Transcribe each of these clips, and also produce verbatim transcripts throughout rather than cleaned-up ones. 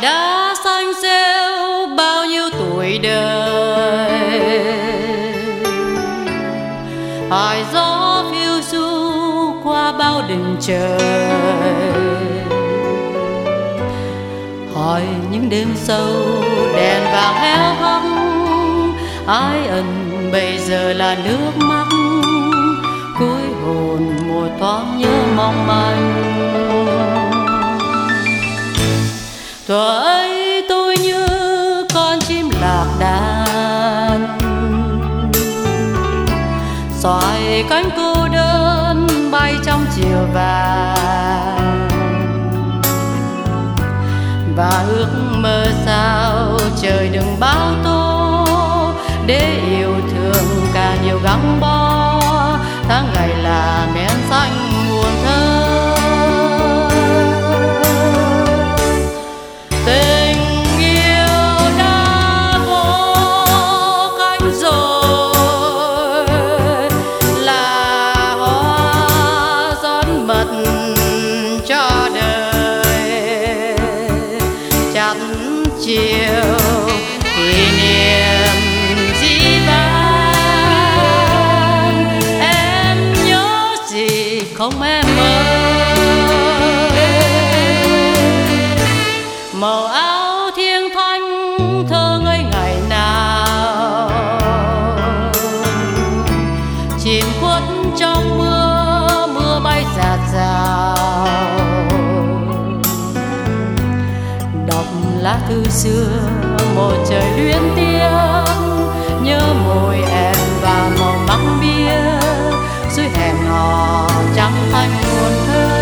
đã xanh rêu bao nhiêu tuổi đời, hỏi gió phiêu du qua bao đỉnh trời, hỏi những đêm sâu đèn vàng héo hắt, ái ân bây giờ là nước mắt, cuối hồn một thoáng nhớ mong manh. Thuở ấy tôi như con chim lạc đàn, xoài cánh cô đơn bay trong chiều vàng, và ước mơ sao trời đừng bao tố, để yêu thương càng nhiều gắn bó, tháng ngày là men xanh nguồn thơ. Tình yêu đã có cánh rồi, là hoa gión mật cho đời, chặt chiều kỷ niệm dĩ vãng. Em nhớ gì không em ơi, màu áo thiêng thanh thơ ngây ngày nào, chìm khuất trong mưa, mưa bay rạt rào. Đọc lá thư xưa một trời luyến tiếc, nhớ môi em và màu măng bia, dưới hẹn hò trắng thanh nguồn thơ.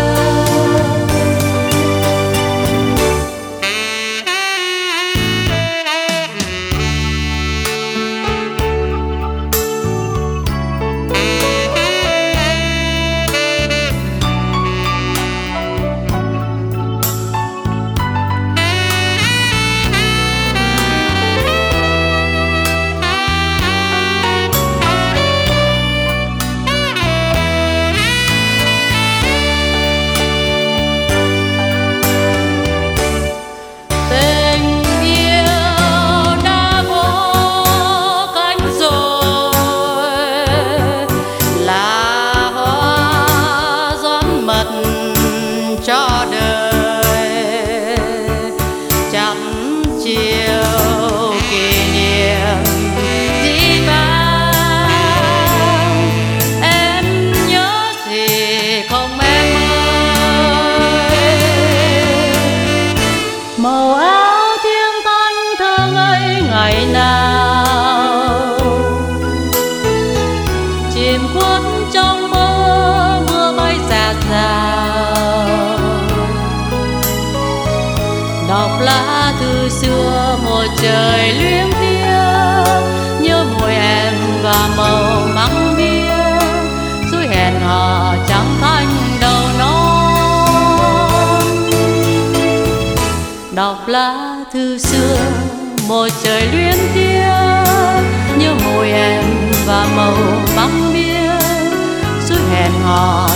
Cho đời chặt chiều kỷ niệm dĩ vãng. Em nhớ gì không em ơi, màu áo thiêng thanh thơ ngây ngày nào, chìm khuất trong mơ, mưa bay rạt rào. Đọc lá thư xưa một trời luyến tiếc, nhớ môi em và màu măng bia, dưới hẹn hò trắng thanh đầu non. Đọc lá thư xưa một trời luyến tiếc, nhớ môi em và màu măng bia, dưới hẹn hò